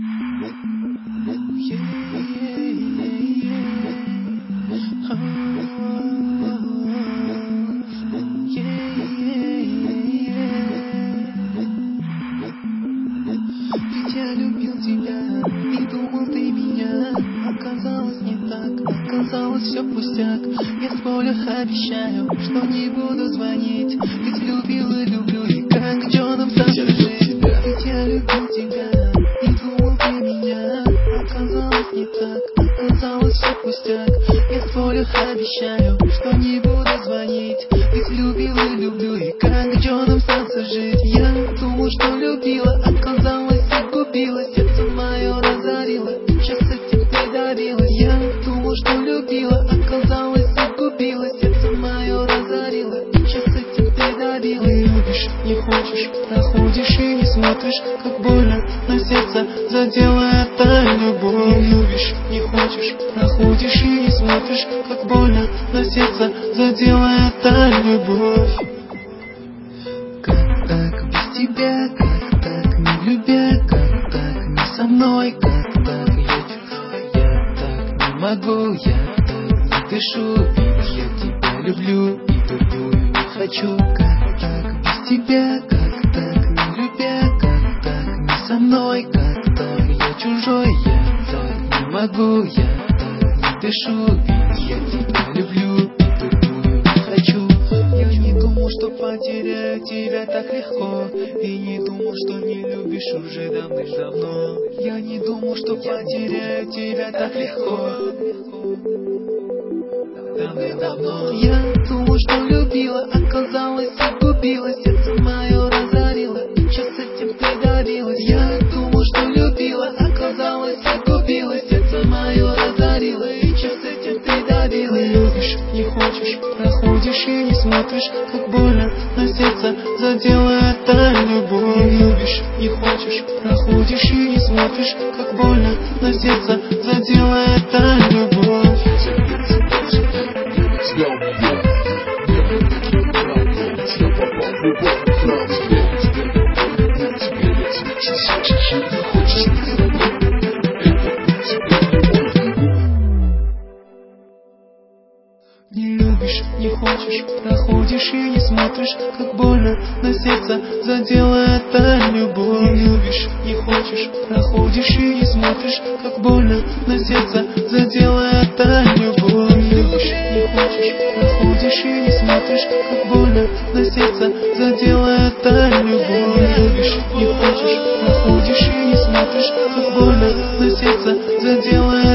Ведь я любил тебя и думал ты меня. Оказалось не так, оказалось все пустяк. Я с поля обещаю, что не буду звонить. Ведь любил и люблю, и как Джоном сам жить. Ведь я любил тебя и думал ты меня. Оказалось не так, оказалось все пустяк. Я с поля обещаю, что не буду звонить. Ведь любил и люблю, и как Джоном сам жить. Я думал, что любила, оказалось загубила. Сердце мое разорило, сейчас этим придавилась. Я думал, что любила, оказалось загубила. Сердце мое разорило, сейчас этим придавилась. Не любишь, не хочешь, проходишь и не смотришь, как больно на сердце задела эта любовь. Не любишь, не хочешь, проходишь и не смотришь, как больно на сердце задела эта любовь. Как так без тебя, как так не любя, как так не со мной, как так я так не могу, я так не дышу, ведь я тебя люблю и другую не хочу. Как так без тебя, как так не любя, как так не со мной, как так я чужой, я так не могу, я так не дышу, ведь я тебя люблю и другую не хочу. Я не думал, что потеряю тебя так легко, и не думал, что не любишь уже давным-давно. Я не думал, что потеряю тебя так легко, давным-давно. Я думал, что любила, оказалось загубила. Сердце мое разорило, сейчас этим придавилась. Я думал, что любила, оказалось загубила. Сердце мое разорило, и сейчас этим придавилась. Не любишь, не хочешь, проходишь и не смотришь, как больно на сердце задела эта любовь. Не любишь, не хочешь, проходишь и не смотришь, как больно на сердце задела эта любовь. Не любишь, не хочешь, проходишь и не смотришь, как больно на сердце задела эта любовь. Не любишь, не хочешь, проходишь и не смотришь, как больно на сердце задела эта любовь. Не любишь, не хочешь, проходишь и не смотришь, как больно на сердце задела эта любовь. Не любишь, не хочешь, проходишь и не смотришь, как больно на сердце задела